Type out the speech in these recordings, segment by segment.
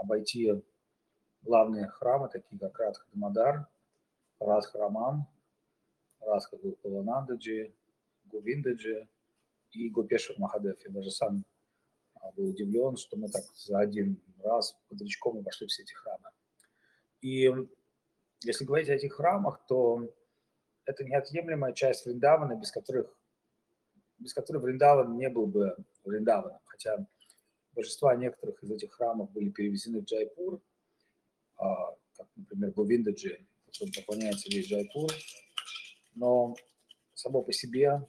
обойти главные храмы, такие как Радха Дамодар, Радха Раман, Радха Гопаланандаджи, Говиндаджи и Гопешвар Махадев. Я даже сам был удивлен, что мы так за один раз бодрячком обошли все эти храмы. И если говорить о этих храмах, то это неотъемлемая часть Вриндавана, без которой Вриндаван не был бы Вриндаваном. Хотя большинство некоторых из этих храмов были перевезены в Джайпур, как, например, Говиндаджи, которым поклоняется весь Джайпур. Но само по себе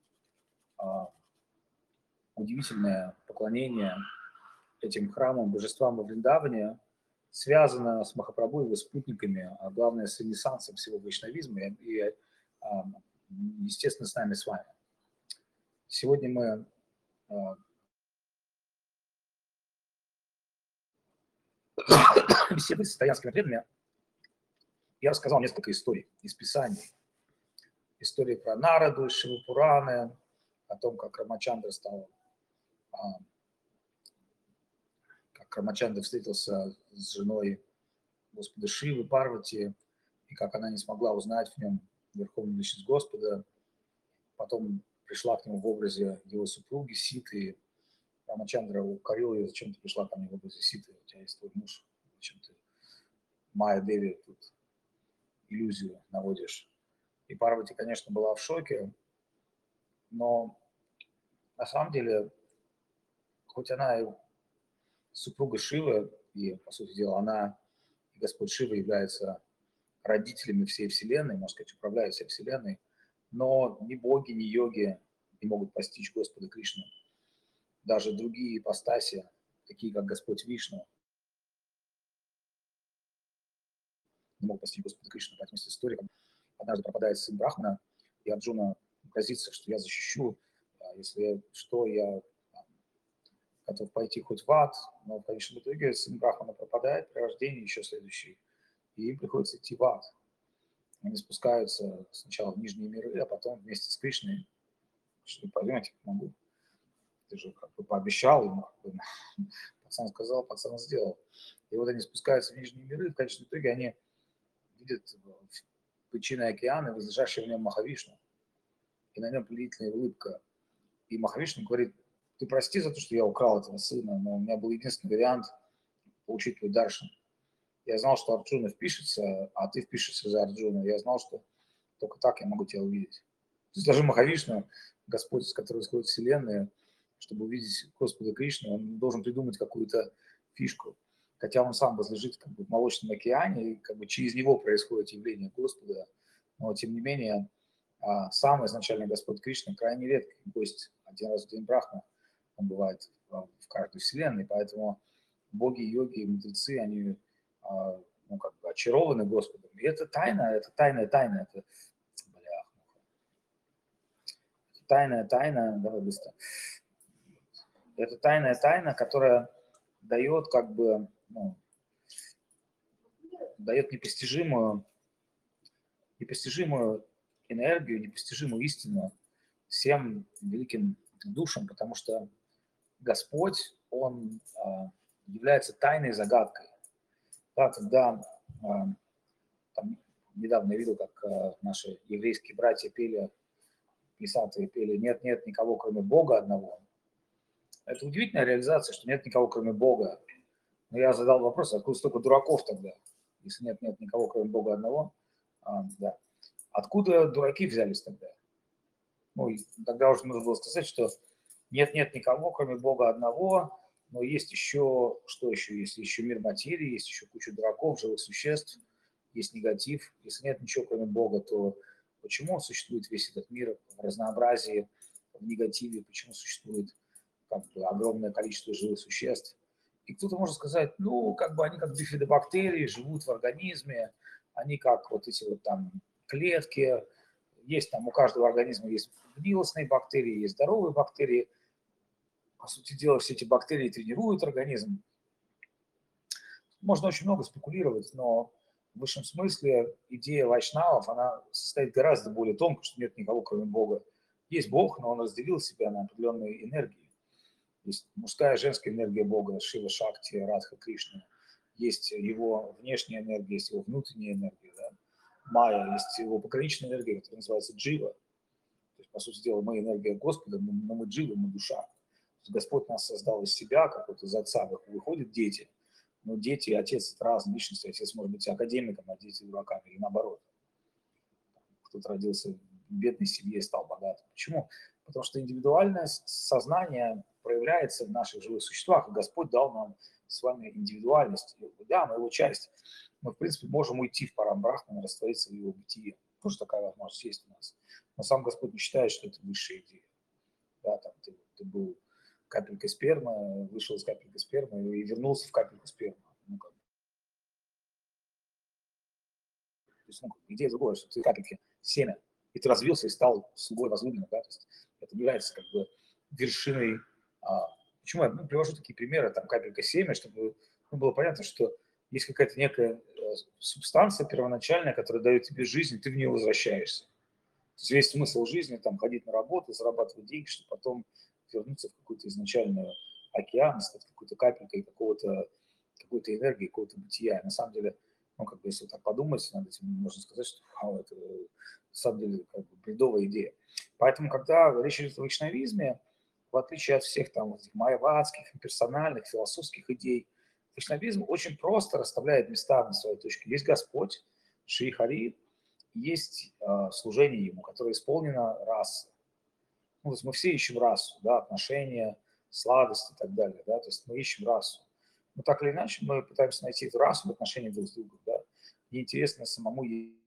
удивительное поклонение этим храмам, божествам во Вриндаване связано с Махапрабху и его спутниками, а главное с ренессансом всего вайшнавизма и, естественно, с нами с вами. Сегодня мы беседуя с итальянскими преданными, я рассказал несколько историй из Писаний. Истории про Нараду, Шивапураны, о том, как Рамачандра встретился с женой Господа Шивы, Парвати, и как она не смогла узнать в нем Верховную Личность Господа. Потом пришла к нему в образе его супруги Ситы. Рамачандра укорил ее: зачем ты пришла ко мне в образе Ситы, у тебя есть твой муж, зачем ты Майя Деви тут иллюзию наводишь. И Парвати, конечно, была в шоке, но на самом деле, хоть она и супруга Шивы, и, по сути дела, она и Господь Шива являются родителями всей Вселенной, можно сказать, управляют всей Вселенной, но ни боги, ни йоги не могут постичь Господа Кришну. Даже другие ипостаси, такие как Господь Вишну, не могут постичь Господа Кришну. Поэтому есть история, как однажды пропадает сын Брахмана, и Арджуна грозится, что я защищу, если что, я готов пойти хоть в ад, но в конечном итоге сын Брахмана пропадает при рождении, еще следующий, и им приходится идти в ад. Они спускаются сначала в нижние миры, а потом вместе с Кришной, что поймете, могу. Ты же как бы пообещал ему, как бы, пацан сказал, пацан сделал. И вот они спускаются в нижние миры, и в конечном итоге они видят пучины океана, возлежащий в нем Махавишну, и на нем плевительная улыбка. И Махавишну говорит: ты прости за то, что я украл этого сына, но у меня был единственный вариант получить твой даршан. Я знал, что Арджуна впишется, а ты впишешься за Арджуну. Я знал, что только так я могу тебя увидеть. То есть даже Махавишну, Господь, с которого исходит Вселенная, чтобы увидеть Господа Кришну, он должен придумать какую-то фишку. Хотя он сам возлежит как бы в молочном океане, и как бы через него происходит явление Господа. Но тем не менее, сам изначально Господь Кришна крайне редкий гость. Один раз в день Брахма он бывает в каждой вселенной, поэтому боги, йоги, мудрецы, они как бы очарованы Господом. И это тайна, это тайна, давай быстро. Это тайна, которая дает как бы, дает непостижимую энергию, непостижимую истину всем великим душам, потому что Господь, Он является тайной загадкой. Да, когда там, недавно я видел, как наши еврейские братья пели, писатели пели «Нет, нет никого, кроме Бога одного». Это удивительная реализация, что нет никого, кроме Бога. Но я задал вопрос: откуда столько дураков тогда, если нет никого, кроме Бога одного? Да. Откуда дураки взялись тогда? Ну, и тогда уже нужно было сказать, что нет никого, кроме Бога одного, но есть еще, что еще есть? Еще мир материи, есть еще куча дураков, живых существ, есть негатив. Если нет ничего, кроме Бога, то почему существует весь этот мир в разнообразии, в негативе? Почему существует как бы огромное количество живых существ? И кто-то может сказать: ну, как бы они как бифидобактерии, живут в организме, они как вот эти вот там клетки, есть там у каждого организма есть гнилостные бактерии, есть здоровые бактерии. По сути дела, все эти бактерии тренируют организм. Можно очень много спекулировать, но в высшем смысле идея вайшнавов, она состоит гораздо более тонко, что нет никого, кроме Бога. Есть Бог, но он разделил себя на определенные энергии. Есть мужская и женская энергия Бога, Шива, Шакти, Радха, Кришна. есть его внешняя энергия, есть его внутренняя энергия, да? Майя, есть его пограничная энергия, которая называется джива. То есть, по сути дела, мы энергия Господа, но мы джива, мы душа. Господь нас создал из себя, как вот из отца выходят дети. Но дети и отец – это разные личности. Отец может быть академиком, а дети дураками, или наоборот. Кто-то родился в бедной семье и стал богатым. Почему? Потому что индивидуальное сознание проявляется в наших живых существах, и Господь дал нам с вами индивидуальность. Да, мы его часть. Мы, в принципе, можем уйти в парам Брахмана, раствориться в его бытие. Тоже такая возможность есть у нас. Но сам Господь не считает, что это высшая идея. Да, там ты был капелькой спермы, вышел из капельки спермы и вернулся в капельку спермы. Ну, как, то есть, ну, идея другая, что ты капельки семя, и ты развился и стал слугой возлюбленного. Да? То есть это не является как бы вершиной. Почему я привожу такие примеры, там капелька семя, чтобы было понятно, что есть какая-то некая субстанция первоначальная, которая дает тебе жизнь, и ты в нее возвращаешься. То есть весь смысл жизни там ходить на работу, зарабатывать деньги, чтобы потом вернуться в какую-то изначальную океан, стать какой-то капелькой какой-то энергии, какого-то бытия. И на самом деле, ну, как бы, если так подумать над этим, можно сказать, что это на самом деле как бы бредовая идея. Поэтому, когда речь идет о вайшнавизме, в отличие от всех там этих майявадских, персональных, философских идей, вайшнавизм очень просто расставляет места на своей точке. Есть Господь, Шри Хари, есть служение ему, которое исполнено расой. Ну, то есть мы все ищем расу, да, отношения, сладости и так далее, да, то есть мы ищем расу. Но так или иначе мы пытаемся найти эту расу в отношении друг с другом, да. И интересно самому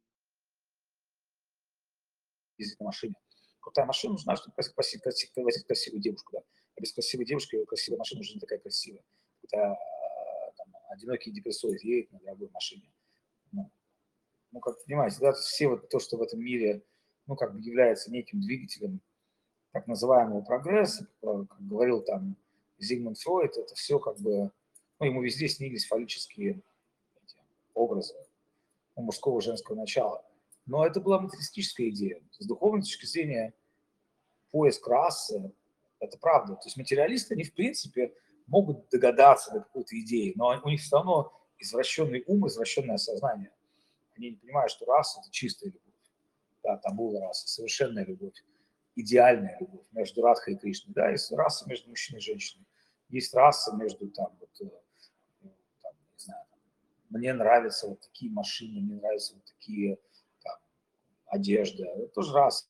ездить на машине. Крутая машина нужна, чтобы возить красивую девушку, да. А без красивой девушки красивая машина уже не такая красивая. Это одинокий депрессоид едет на дорогой машине. Ну, как понимаете, да, все вот то, что в этом мире, ну, как бы является неким двигателем так называемого прогресса, как говорил там Зигмунд Фройд, это все как бы, ну, ему везде снились фаллические образы мужского и женского начала. Но это была материалистическая идея. С духовной точки зрения поиск расы – это правда. То есть материалисты, они в принципе могут догадаться до какой-то идеи, но у них все равно извращенный ум, извращенное сознание. Они не понимают, что раса – это чистая любовь. Да, табула раса, совершенная любовь, идеальная любовь между Радхой и Кришной. Да, есть раса между мужчиной и женщиной. Есть раса между там, вот, там, не знаю, мне нравятся вот такие машины, мне нравятся вот такие там, одежды. Это тоже раса.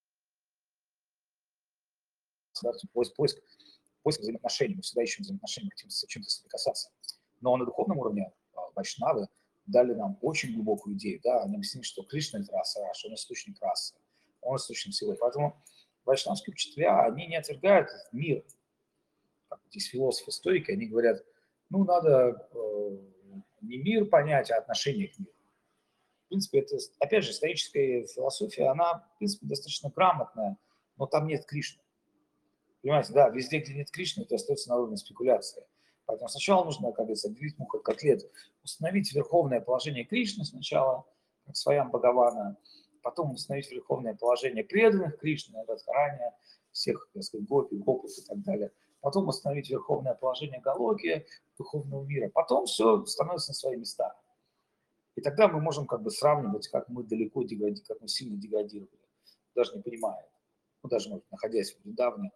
Поиск взаимоотношений. Мы всегда ищем взаимоотношения, хотим с чем-то соприкасаться. Но на духовном уровне вайшнавы дали нам очень глубокую идею. Да? Они объяснили, что Кришна – это раса, он источник расы, он источник силы. Поэтому вайшнавские учителя, они не отвергают мир. Как здесь философы-стойки, они говорят, ну, надо не мир понять, а отношение к миру. В принципе, это, опять же, стоическая философия, она, в принципе, достаточно грамотная, но там нет Кришны. Понимаете, да, везде, где нет Кришны, это остается на уровне спекуляции. Поэтому сначала нужно, как говорится, отделить мух от котлет, установить верховное положение Кришны сначала, как своям Бхагавана, потом установить верховное положение преданных Кришны, Радхарани, всех, так сказать, гопи, гопов и так далее. Потом установить верховное положение Галоки, духовного мира. Потом все становится на свои места. И тогда мы можем как бы сравнивать, как мы далеко деградировали, как мы сильно деградировали, даже не понимая. Ну, даже, может, находясь в недавнем,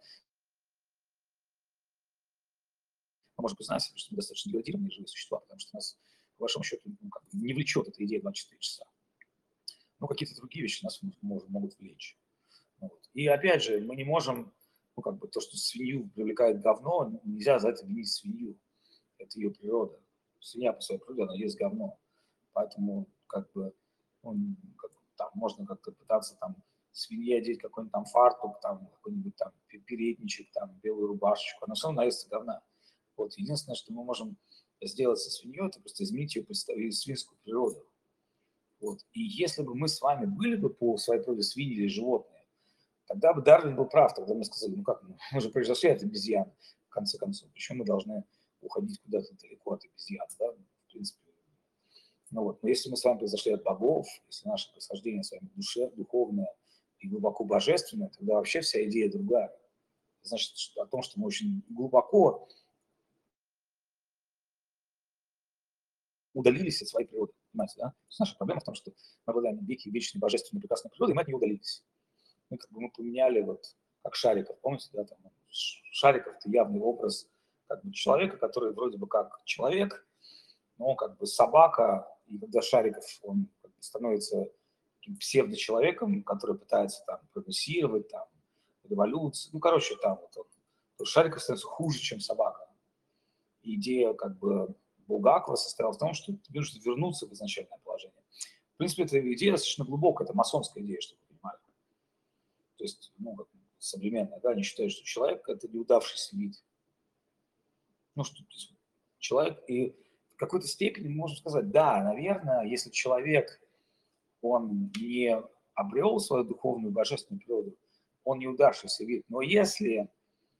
мы можем признать себе, что мы достаточно деградированные живые существа, потому что нас, по большому счету, ну, как бы не влечет эта идея 24 часа. Но какие-то другие вещи нас могут влечь. Вот. И опять же, мы не можем, ну, как бы то, что свинью привлекает говно, нельзя за это винить свинью. Это ее природа. Свинья по своей природе, она ест говно. Поэтому, как бы, ну, как бы там, можно как-то пытаться там свинье одеть какой-нибудь там фартук, там, какой-нибудь там передничек, там, белую рубашечку, она все равно наестся говна. Вот. Единственное, что мы можем сделать со свиньей, это просто изменить ее свинскую природу. Вот. И если бы мы с вами были бы по своей природе свиньи или животные, тогда бы Дарвин был прав, тогда мы сказали, ну как, мы же произошли от обезьян, в конце концов, почему мы должны уходить куда-то далеко от обезьян, да, в принципе. Ну вот. Но если мы с вами произошли от богов, если наше происхождение с вами духовное и глубоко божественное, тогда вообще вся идея другая. Значит, о том, что мы очень глубоко удалились от своей природы. Понимаете, да? То есть наша проблема в том, что мы обладаем некой вечной, божественной, прекрасной природой, и мы от нее удалились. Мы поменяли вот как Шариков, помните, да, там, Шариков – это явный образ как бы человека, который вроде бы как человек, но как бы собака, и когда Шариков, он как бы становится таким псевдочеловеком, который пытается там прогрессировать, там, революцию, ну, короче, там вот он, то Шариков становится хуже, чем собака. И идея как бы Булгакова состояла в том, что тебе нужно вернуться в изначальное положение. В принципе, эта идея достаточно глубокая, это масонская идея, чтобы вы понимали. То есть, ну, как современная, да, они считают, что человек – это неудавшийся вид. Ну, что человек, и в какой-то степени мы можем сказать, да, наверное, если человек, он не обрел свою духовную божественную природу, он неудавшийся вид. Но если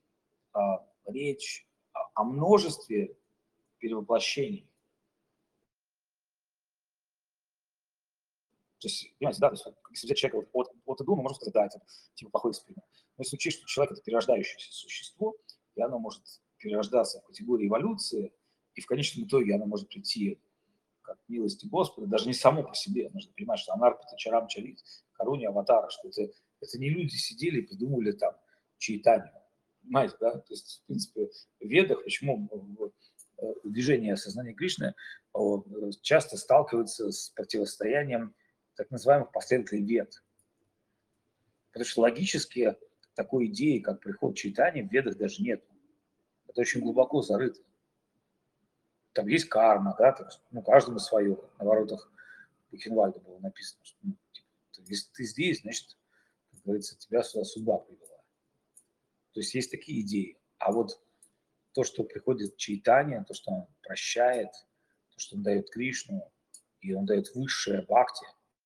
речь о множестве перевоплощений, то есть, понимаете, да, то есть, если взять человека от и до, мы можем сказать, да, это типа плохой эксперимент. Но если учесть, что человек – это перерождающееся существо, и оно может перерождаться в категории эволюции, и в конечном итоге оно может прийти как милости Господа, даже не само по себе. Нужно понимать, что Анарпита, Чарам, Чарит, Коруни, Аватара, что это не люди сидели и придумали там чаитанию. Понимаете, да? То есть, в принципе, в Ведах, почему движение сознания Кришны часто сталкивается с противостоянием так называемых последователей Вед. Потому что логически такой идеи, как приход чайтани, в Ведах даже нет. Это очень глубоко зарыто. Там есть карма, да, там, ну, каждому свое. На воротах Бухенвальда было написано, что ну, типа, если ты здесь, значит, как говорится, тебя сюда судьба привела. То есть есть такие идеи. А вот то, что приходит чайтанья, то, что он прощает, то, что он дает Кришну, и он дает высшее бхакти,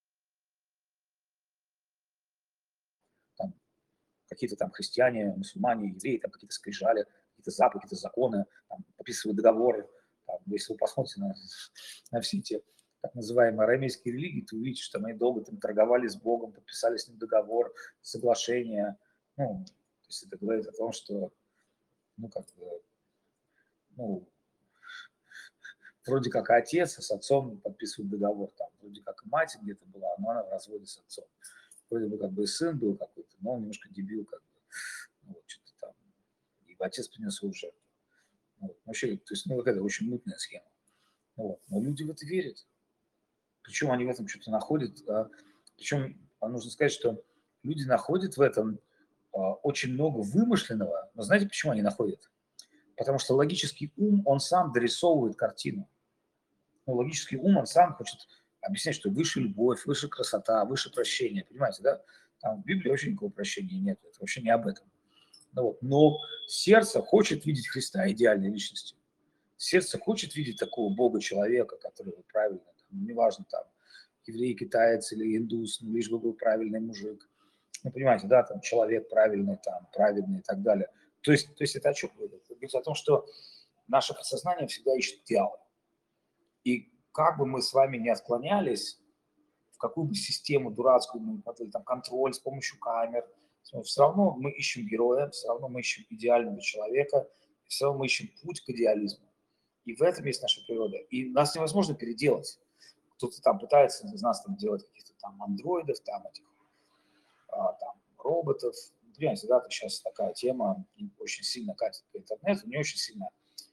там, какие-то там христиане, мусульмане, евреи, там какие-то скрижали, какие-то заповеди, какие-то законы, там, подписывают договоры. Там, если вы посмотрите на все эти так называемые арамейские религии, то увидите, что они долго там торговали с Богом, подписали с ним договор, соглашение. Ну, то есть это говорит о том, что, ну, как бы, ну, вроде как и отец, а с отцом подписывают договор. Там, вроде как и мать где-то была, но она в разводе с отцом. Вроде бы как бы и сын был какой-то, но он немножко дебил, как бы. Ну, вот, что-то там. И отец принес его в жертву. Ну, вот. Вообще, то есть, ну, какая-то очень мутная схема. Ну, вот. Но люди в это верят. Причем они в этом что-то находят. Причем нужно сказать, что люди находят в этом очень много вымышленного. Но знаете, почему они находят? Потому что логический ум, он сам дорисовывает картину. Ну, логический ум, он сам хочет объяснять, что выше любовь, выше красота, выше прощение. Понимаете, да? Там в Библии вообще никакого прощения нет. Это вообще не об этом. Ну, вот. Но сердце хочет видеть Христа идеальной личностью. Сердце хочет видеть такого Бога-человека, который правильно, там, неважно, там, еврей, китаец или индус, ну, лишь бы был правильный мужик. Ну, понимаете, да, там, человек правильный, там, праведный и так далее. То есть это о чем говорит? Это говорит о том, что наше подсознание всегда ищет идеалы. И как бы мы с вами не отклонялись, в какую бы систему дурацкую мы смотрели, там, контроль с помощью камер, все равно мы ищем героя, все равно мы ищем идеального человека, все равно мы ищем путь к идеализму. И в этом есть наша природа. И нас невозможно переделать. Кто-то там пытается из нас там делать каких-то там андроидов, там этих там, роботов. Понимаете, да, сейчас такая тема очень сильно катит по интернету, не очень сильно.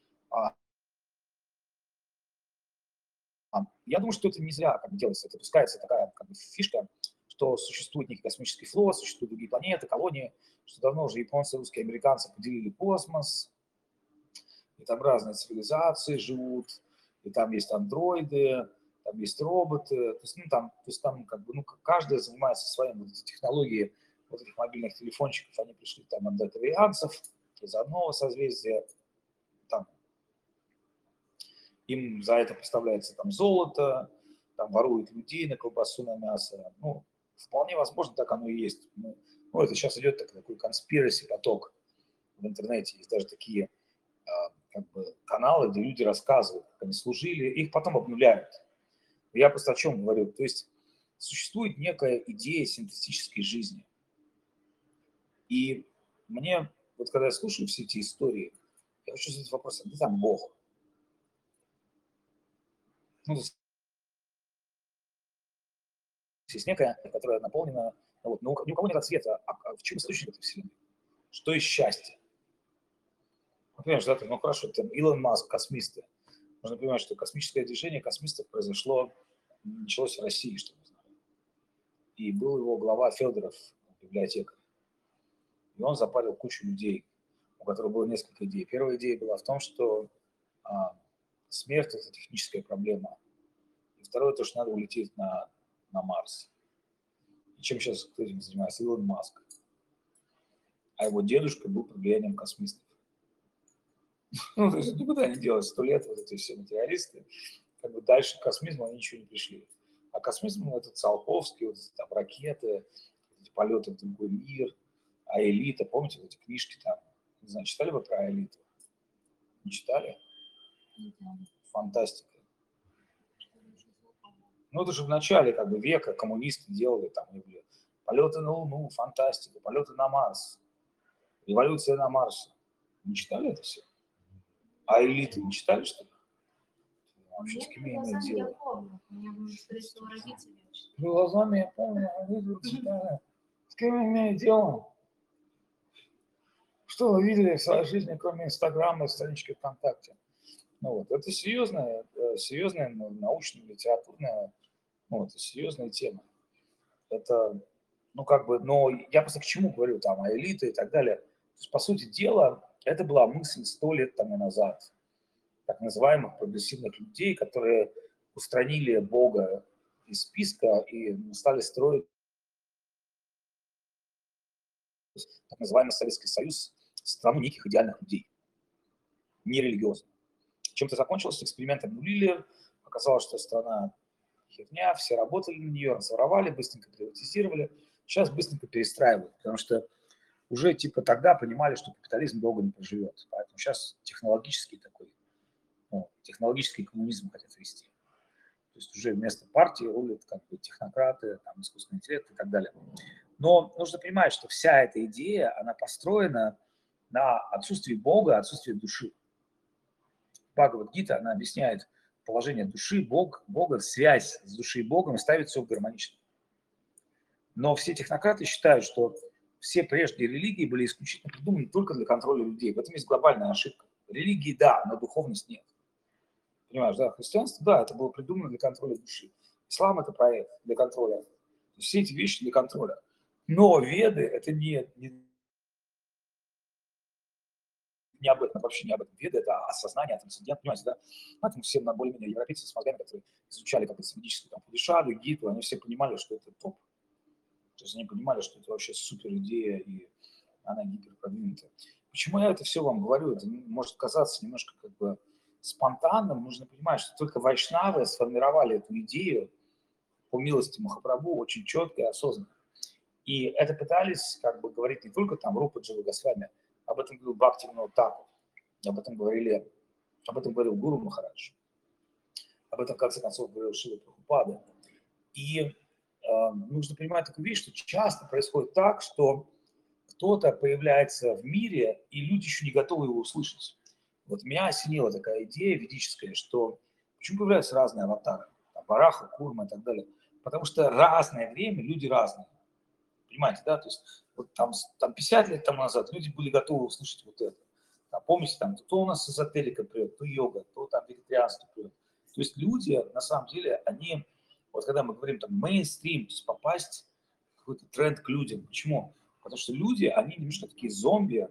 Я думаю, что это не зря как делается. Это пускается такая как бы, фишка, что существует некий космический флот, существуют другие планеты, колонии, что давно уже японцы, русские, американцы поделили космос, и там разные цивилизации живут, и там есть андроиды, там есть роботы, то есть там как бы, ну, каждая занимается своей вот эти технологии вот этих мобильных телефончиков, они пришли там от детарианцев из одного созвездия, там им за это поставляется там золото, там воруют людей на колбасу, на мясо. Ну, вполне возможно, так оно и есть. Ну, это сейчас идет такой конспираси поток в интернете. Есть даже такие как бы, каналы, где люди рассказывают, как они служили, их потом обнуляют. Я просто о чем говорю. То есть существует некая идея синтетической жизни. И мне, вот когда я слушаю все эти истории, я хочу задать вопрос, а где там Бог? Ну, есть некая, которая наполнена, вот, но ни у кого нет ответа, в чем источник этой вселенной? Что есть счастье? Ну, понимаешь, да, ну хорошо, там Илон Маск, космисты. Нужно понимать, что космическое движение космистов произошло, началось в России, что мы знаем. И был его глава Федоров, библиотекарь. И он запарил кучу людей, у которых было несколько идей. Первая идея была в том, что смерть – это техническая проблема. И второе, то, что надо улететь на Марс. И чем сейчас кто этим занимается? Илон Маск. А его дедушка был под влиянием космистов. Ну, то есть никуда не делать 100 лет вот эти все материалисты. Как бы дальше к космизму они ничего не пришли. А космизм – это Циолковский, вот эти там ракеты, эти полеты в другой мир, а элита, помните, вот эти книжки там, не знаю, читали вы про элиту? Не читали? Фантастика. Ну, это же в начале как бы века коммунисты делали там, полеты на Луну, фантастика, полеты на Марс, революция на Марсе. Не читали это все? А элиты не читали, что ли? Вообще, с кем я имею дело? Я помню. Меня было спросил родителей. Глазами я помню, а вы читали. С кем я имею дело? Что вы видели в своей жизни, кроме Инстаграма и странички ВКонтакте? Ну вот, это серьезная научная, литературная, ну, это серьезная тема. Это, ну, как бы, но я просто к чему говорю, там, о элите и так далее. То есть, по сути дела, это была мысль 100 лет тому назад, так называемых прогрессивных людей, которые устранили Бога из списка и стали строить так называемый Советский Союз, страну неких идеальных людей, нерелигиозных. Чем-то закончился, эксперимент обнулили, оказалось, что страна херня, все работали на нее, разворовали, быстренько приватизировали, сейчас быстренько перестраивают, потому что уже типа тогда понимали, что капитализм долго не проживет, поэтому сейчас технологический такой, ну, технологический коммунизм хотят вести. То есть уже вместо партии рулят как бы технократы, там, искусственный интеллект и так далее. Но нужно понимать, что вся эта идея, она построена на отсутствии Бога, отсутствии души. Бхагавад-гита, она объясняет положение души, Бога, связь с душой и Богом и ставит все гармонично. Но все технократы считают, что все прежние религии были исключительно придуманы только для контроля людей. В этом есть глобальная ошибка. Религии – да, но духовность нет. Понимаешь, да? Христианство – да, это было придумано для контроля души. Ислам – это проект для контроля. Все эти вещи для контроля. Но веды – это не об этом, вообще не об этом. Веды – это осознание, трансцендент, понимаете, да? Поэтому все более-менее европейцы с мозгами, которые изучали как-то ведическую там Пудишаду, Гиту, они все понимали, что это топ. То есть они понимали, что это вообще супер идея, и она гиперпродвинутая. Почему я это все вам говорю? Это может казаться немножко как бы спонтанным. Нужно понимать, что только вайшнавы сформировали эту идею по милости Махапрабху очень четко и осознанно. И это пытались как бы говорить не только там Рупа Джива Госвами, об этом говорил Бхактивинод Такур, об этом говорил Гуру Махарадж, об этом в конце концов говорил Шрила Прабхупада. И нужно понимать такую вещь, что часто происходит так, что кто-то появляется в мире, и люди еще не готовы его услышать. Вот меня осенила такая идея ведическая, что почему появляются разные аватары, там, Вараха, Курма и так далее. Потому что разное время, люди разные. Понимаете, да? То есть вот там 50 лет тому назад люди были готовы услышать вот это. Там, помните, там, то у нас эзотерика прет, то йога, то там вегетарианство прет. То есть люди, на самом деле, они, вот когда мы говорим там мейнстрим, то есть попасть в какой-то тренд к людям. Почему? Потому что люди, они немножко такие зомби,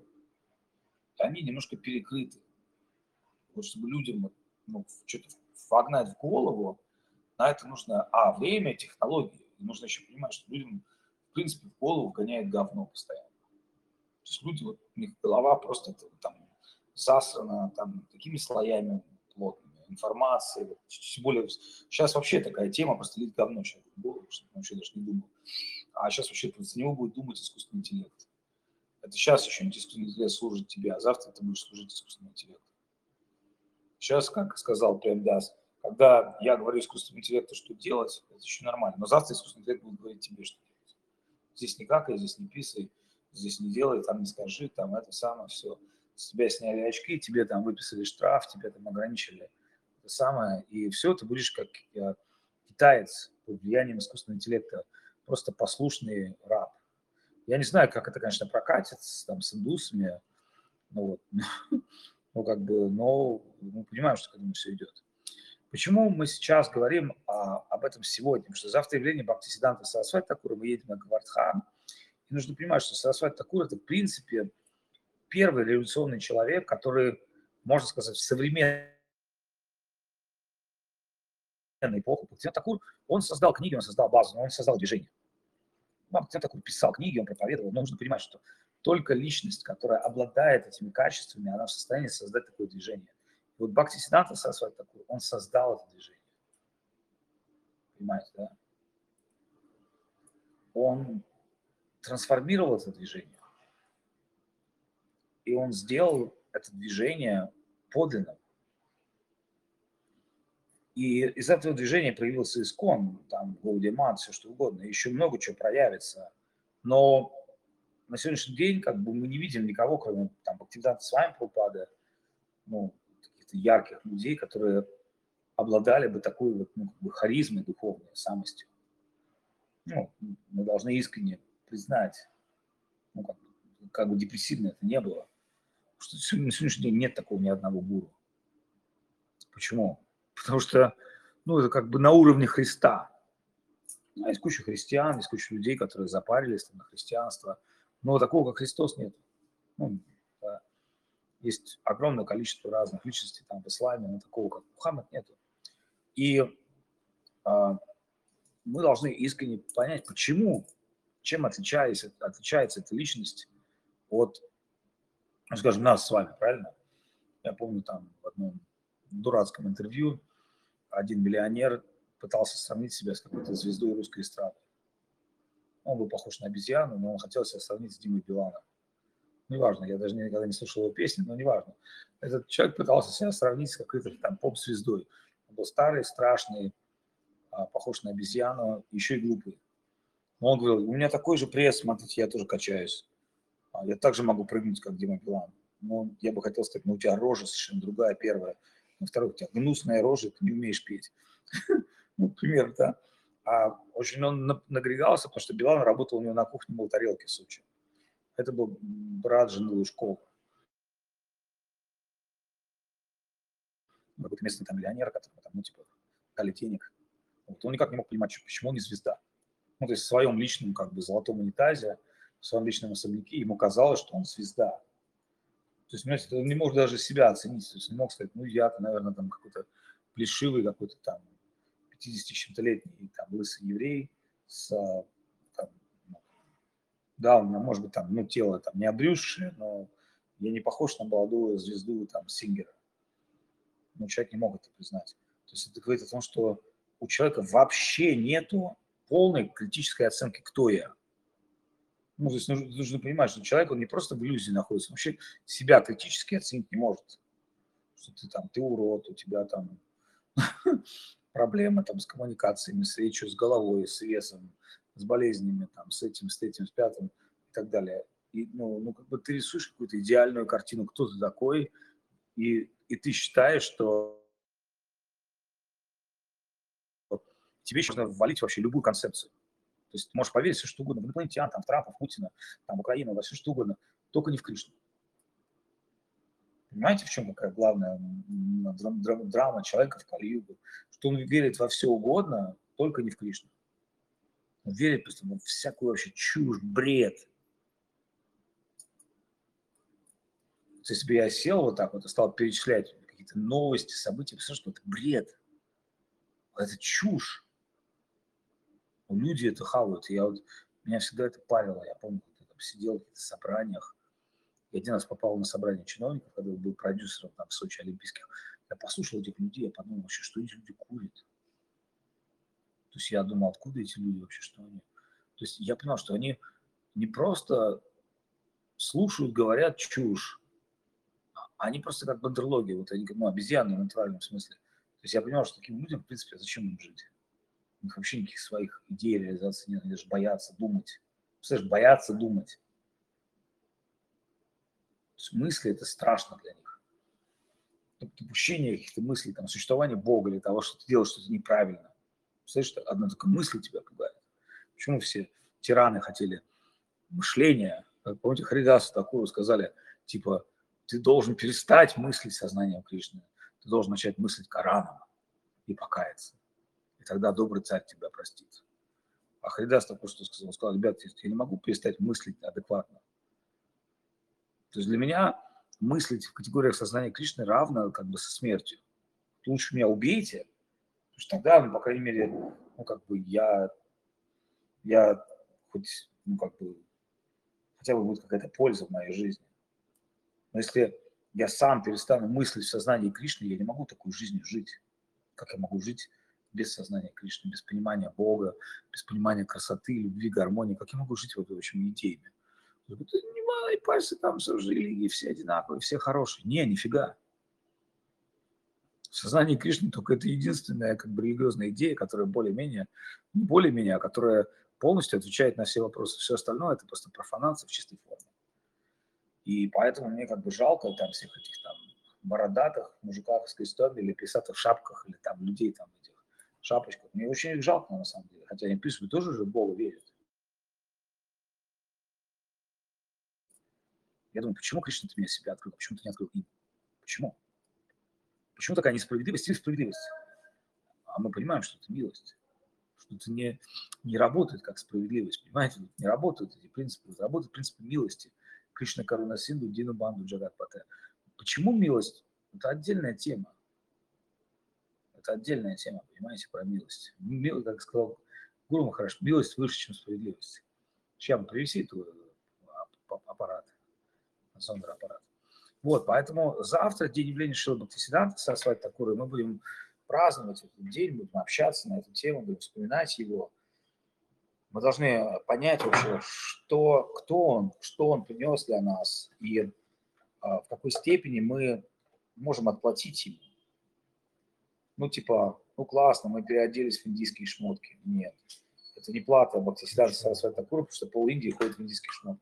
они немножко перекрыты. Вот чтобы людям ну, что-то вогнать в голову, на это нужно, время, технологии. И нужно еще понимать, что людям, в принципе, в голову гоняет говно постоянно. То есть люди, вот, у них голова просто там засрана там, такими слоями плотными, информации. Вот, тем более, сейчас вообще такая тема, просто лить говно человеку в голову, чтобы он вообще даже не думал. А сейчас вообще за него будет думать искусственный интеллект. Это сейчас еще искусственный интеллект служит тебе, а завтра ты будешь служить искусственному интеллекту. Сейчас, как сказал Премдас, когда я говорю искусственному интеллекту, что делать, это еще нормально. Но завтра искусственный интеллект будет говорить тебе, что делать. Здесь не какай, здесь не писай, здесь не делай, там не скажи, там это самое все. С тебя сняли очки, тебе там выписали штраф, тебе там ограничили это самое, и все, ты будешь как китаец под влиянием искусственного интеллекта, просто послушный раб. Я не знаю, как это, конечно, прокатит там, с индусами, ну, вот, ну, как бы, но мы понимаем, что к этому все идет. Почему мы сейчас говорим об этом сегодня? Потому что завтра явление Бхактисиданта Сарасвати Такура, мы едем на Гавардхан, и нужно понимать, что Сарасвати Такур – это, в принципе, первый революционный человек, который, можно сказать, в современной эпоху. Бхактисиданта Такур, он создал книги, он создал базу, но он создал движение. Бхактисиданта Такур писал книги, он проповедовал, но нужно понимать, что только личность, которая обладает этими качествами, она в состоянии создать такое движение. И вот Бхактисиданта Сарасвати Такур, он создал это движение. Понимаете, да? Он трансформировал это движение. И он сделал это движение подлинным. И из этого движения проявился ИСККОН, там, Гаудия Мат, все что угодно, еще много чего проявится. Но на сегодняшний день как бы мы не видим никого, кроме там Бхактисиданта Свами Прабхупады, ну, каких-то ярких людей, которые обладали бы такой вот, ну, как бы харизмой духовной, самостью. Ну, мы должны искренне признать, ну, как бы депрессивно это не было, что на сегодняшний день нет такого ни одного гуру. Почему? Потому что, ну, это как бы на уровне Христа. Ну, есть куча христиан, есть куча людей, которые запарились там, на христианство, но такого, как Христос, нет. Ну, да. Есть огромное количество разных личностей там в исламе, но такого, как Мухаммад, нет. И мы должны искренне понять, почему, чем отличается эта личность от, ну, скажем, нас с вами, правильно? Я помню там в одном дурацком интервью один миллионер пытался сравнить себя с какой-то звездой русской эстрады. Он был похож на обезьяну, но он хотел себя сравнить с Димой Биланом. Неважно, я даже никогда не слушал его песни, но неважно. Этот человек пытался себя сравнить с какой-то там поп-звездой. Он был старый, страшный, похож на обезьяну, еще и глупый. Но он говорил, у меня такой же пресс, смотрите, я тоже качаюсь. Я также могу прыгнуть, как Дима Билан. Но я бы хотел сказать, ну у тебя рожа совершенно другая, первая. Во-вторых, у тебя гнусная рожа, ты не умеешь петь. Ну, пример, да. А очень он нагревался, потому что Билан работал у него на кухне, мыл тарелки в Сочи. Это был брат жены Лужкова. Какой-то местный там миллионер, который там, ну, типа, дали денег. Вот. Он никак не мог понимать, почему он не звезда. Ну, то есть в своем личном, как бы, золотом унитазе, в своем личном особняке ему казалось, что он звезда. То есть, понимаете, он не мог даже себя оценить. То есть не мог сказать, ну, я-то, наверное, там какой-то плешивый, какой-то там 50 чем-то летний там лысый еврей с, там, да, у меня может быть там, ну, тело там не обрюзшее, но я не похож на молодую звезду там Сингера. Но человек не мог это признать. То есть это говорит о том, что у человека вообще нету полной критической оценки, кто я. Ну, то есть нужно понимать, что человек, он не просто в иллюзии находится, он вообще себя критически оценить не может. Что ты там, ты урод, у тебя там проблемы там с коммуникациями, с речью, с головой, с весом, с болезнями, там, с этим, с пятым и так далее. И, ну, как бы ты рисуешь какую-то идеальную картину, кто ты такой, и ты считаешь, что тебе еще нужно ввалить вообще любую концепцию. То есть ты можешь поверить все, что угодно, в инопланетян, там, в Трампа, в Путина, там, в Украину, во все что угодно, только не в Кришну. Понимаете, в чем какая главная драма человека в Кали-югу? Что он верит во все угодно, только не в Кришну. Он верит просто во всякую вообще чушь, бред. То есть, если бы я сел вот так вот и стал перечислять какие-то новости, события, все, что это бред. Это чушь. Люди это хавают. Меня всегда это парило. Я помню, как я там сидел в каких-то собраниях. Я один раз попал на собрание чиновников, когда был продюсером там, в Сочи Олимпийских. Я послушал этих людей, я подумал вообще, что эти люди курят. То есть я думал, откуда эти люди вообще, что они. То есть я понял, что они не просто слушают, говорят чушь, они просто как бандерлоги, вот они, ну, обезьяны в натуральном смысле. То есть я понимал, что таким людям, в принципе, зачем им жить? У них вообще никаких своих идей реализации нет, они даже боятся думать. Представляешь, боятся думать. То есть мысли – это страшно для них. допущения каких-то мыслей, там, существования Бога или того, что ты делаешь что-то неправильно. Представляешь, что одна такая мысль тебя пугает. Почему все тираны хотели мышления? Помните, Харидасу Такуру сказали, типа, ты должен перестать мыслить сознанием Кришны, ты должен начать мыслить Кораном и покаяться. И тогда добрый царь тебя простит. А Харидас Такур что сказал? Он сказал, ребята, я не могу перестать мыслить адекватно. То есть для меня мыслить в категориях сознания Кришны равно как бы со смертью. Лучше меня убейте, потому что тогда, ну, по крайней мере, ну, как бы я хоть, ну, как бы, хотя бы будет какая-то польза в моей жизни. Но если я сам перестану мыслить в сознании Кришны, я не могу такой жизнью жить. Как я могу жить без сознания Кришны, без понимания Бога, без понимания красоты, любви, гармонии? Как я могу жить в общем идеями? Не малые пальцы, там все же религии, все одинаковые, все хорошие. Не, нифига. В сознании Кришны только это единственная как бы религиозная идея, которая более-менее, не более-менее, а которая полностью отвечает на все вопросы. Все остальное это просто профанация в чистой форме. И поэтому мне как бы жалко там всех этих там бородатых мужиках с крестом или писатых шапках, или там людей там этих шапочках. Мне очень их жалко на самом деле. Хотя они, в принципе, тоже же в Бога верят. Я думаю, почему, Кришна, ты меня себя открыл? Почему ты не открыл им? Почему? Почему такая несправедливость и справедливость? А мы понимаем, что это милость. Что это не работает как справедливость. Понимаете? Не работают эти принципы. Работают принципы милости. Кришна Каруна Синду, Дину Банду, Джагат Пате. Почему милость? Это отдельная тема. Это отдельная тема, понимаете, про милость. Как сказал Гуру Махараш, милость выше, чем справедливость. Чем привези твой аппарат, зондер-аппарат. Вот, поэтому завтра день явления Шрилы Бхактисиданта Сарасвати Такура, мы будем праздновать этот день, будем общаться на эту тему, будем вспоминать его. Мы должны понять вообще, кто он, что он принес для нас, и в какой степени мы можем отплатить ему. Ну, типа, ну классно, мы переоделись в индийские шмотки. Нет, это не плата Бхактисиданта Сарасвати Такура, потому что пол Индии ходит в индийских шмотках.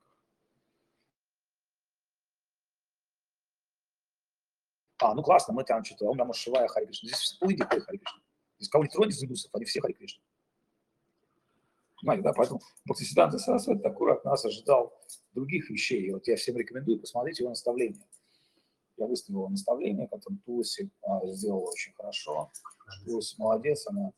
Ну классно, мы там что-то, Ом Нама Шивая, Хари Кришна. Здесь пол Индии ходит Хари Кришна. Здесь кого не тронь из индусов, они все Хари Кришна. Понимаете, да? Поэтому Бхактисиданта Сарасвати Такур от нас ожидал других вещей. И вот я всем рекомендую посмотреть его наставление. Я выставил его наставление, которое Тулси сделала очень хорошо. Тулси молодец, она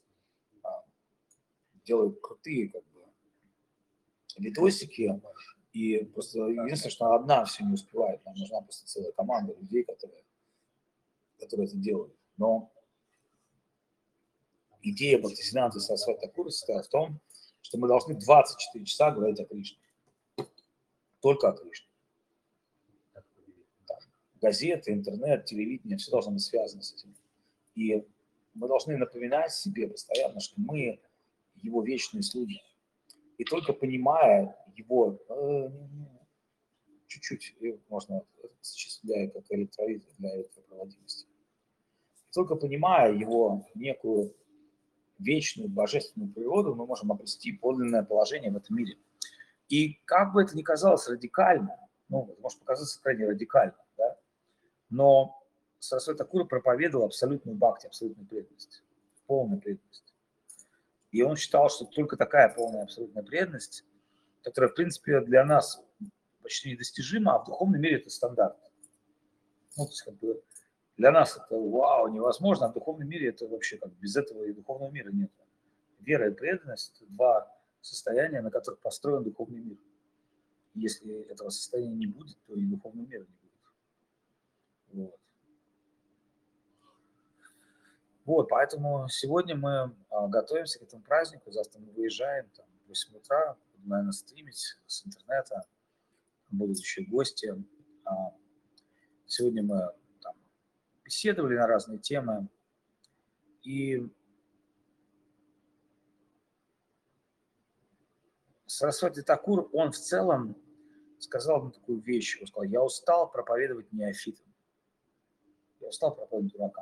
делает крутые как бы видосики. И просто единственное, что она одна все не успевает. Нам нужна просто целая команда людей, которые это делают. Но идея Бхактисиданта Сарасвати Такура состоит в том, что мы должны 24 часа говорить о Кришне. Только о Кришне. Газеты, интернет, телевидение, все должно быть связано с этим. И мы должны напоминать себе постоянно, что мы его вечные слуги. И только понимая его, чуть-чуть можно счислять как электролит для электропроводимости. И только понимая его некую вечную божественную природу, мы можем обрести подлинное положение в этом мире. И как бы это ни казалось радикально, ну, может показаться крайне радикально, да, но Сарасвати Такур проповедовал абсолютную бхакти, абсолютную преданность, полную преданность. И он считал, что только такая полная абсолютная преданность, которая, в принципе, для нас почти недостижима, а в духовном мире это стандарт. Ну, то есть, как бы, для нас это вау, невозможно, а в духовном мире это вообще как без этого и духовного мира нет. Вера и преданность – это два состояния, на которых построен духовный мир. Если этого состояния не будет, то и духовного мира не будет. Вот, поэтому сегодня мы готовимся к этому празднику, завтра мы выезжаем там, в 8 утра, буду, наверное, стримить с интернета, будут еще гости. Сегодня мы там беседовали на разные темы, и Сарасвати Такур, он в целом сказал одну такую вещь, он сказал, я устал проповедовать неофитам, я устал проповедовать дуракам.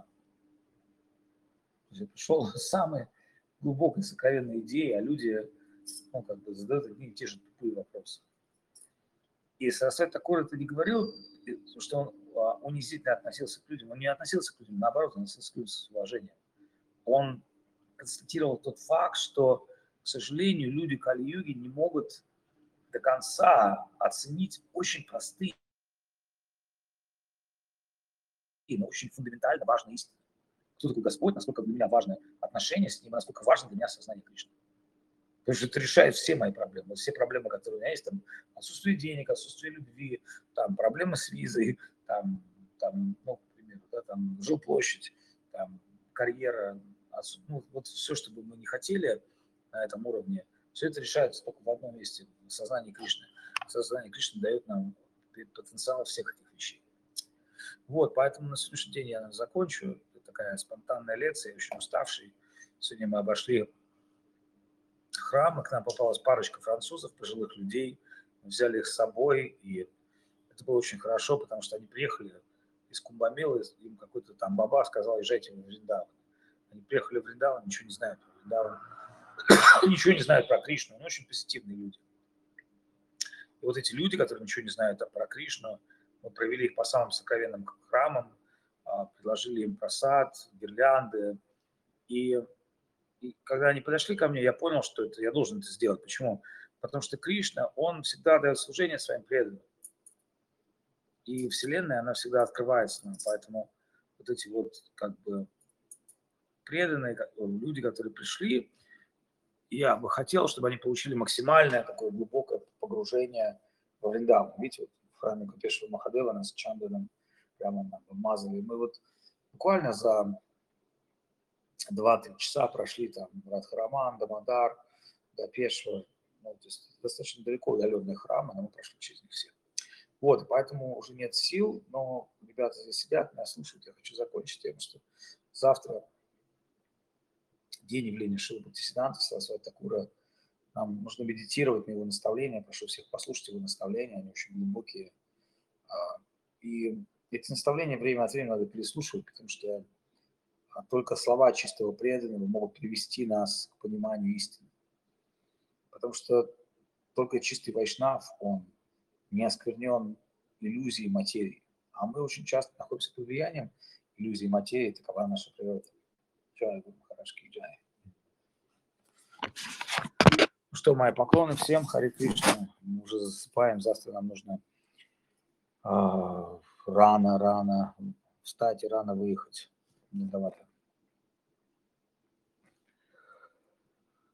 Я пришел с самой глубокой сокровенной идеей, а люди, ну, как бы задают одни и те же тупые вопросы. И Сарасвати Такур это не говорил, что он унизительно относился к людям. Он не относился к людям, наоборот, он относился к людям с уважением. Он констатировал тот факт, что, к сожалению, люди Кали-юги не могут до конца оценить очень простые, но очень фундаментально важные истины. Кто такой Господь, насколько для меня важно отношение с Ним, насколько важно для меня сознание Кришны. Потому что это решает все мои проблемы. Все проблемы, которые у меня есть, там, отсутствие денег, отсутствие любви, там, проблемы с визой, там, ну, к примеру, да, там, жилплощадь, там, карьера, ну, вот все, что бы мы не хотели на этом уровне, все это решается только в одном месте, в сознании Кришны. Сознание Кришны дает нам потенциал всех этих вещей. Вот, поэтому на сегодняшний день я закончу. Это такая спонтанная лекция, я очень уставший. Сегодня мы обошли храм, и к нам попалась парочка французов, пожилых людей. Мы взяли их с собой, и это было очень хорошо, потому что они приехали из Кумбамелы, им какой-то там баба сказал, езжайте в Вриндаван. Они приехали в Вриндаван, ничего не знают про Вриндаван, ничего не знают про Кришну, они очень позитивные люди. И вот эти люди, которые ничего не знают про Кришну, мы провели их по самым сокровенным храмам, предложили им просад, гирлянды, и когда они подошли ко мне, я понял, что это, я должен это сделать. Почему? Потому что Кришна, он всегда дает служение своим преданным. И Вселенная, она всегда открывается нам. Поэтому вот эти вот как бы преданные люди, которые пришли, я бы хотел, чтобы они получили максимальное такое глубокое погружение во Вриндаван. Видите, вот в храме Гопешвара Махадева нас с Чанданом прямо мазали. Мы вот буквально за 2-3 часа прошли там Радхараман, Дамодар, Гопешвар, ну, то есть достаточно далеко удаленные храмы, но мы прошли через них все. Вот, поэтому уже нет сил, но ребята здесь сидят, меня слушают. Я хочу закончить тем, что завтра день явления Шрилы Бхактисиданта Сарасвати Такура. Нам нужно медитировать на его наставления. Прошу всех послушать его наставления, они очень глубокие. И эти наставления время от времени надо переслушивать, потому что только слова чистого преданного могут привести нас к пониманию истины. Потому что только чистый вайшнав, он не осквернен иллюзией материи. А мы очень часто находимся под влиянием иллюзии материи, такова наша природа. Джай Гуру Махарадж ки джай. Ну что, мои поклоны всем, Харе Кришна. Мы уже засыпаем, завтра нам нужно рано встать и рано выехать. Не давать.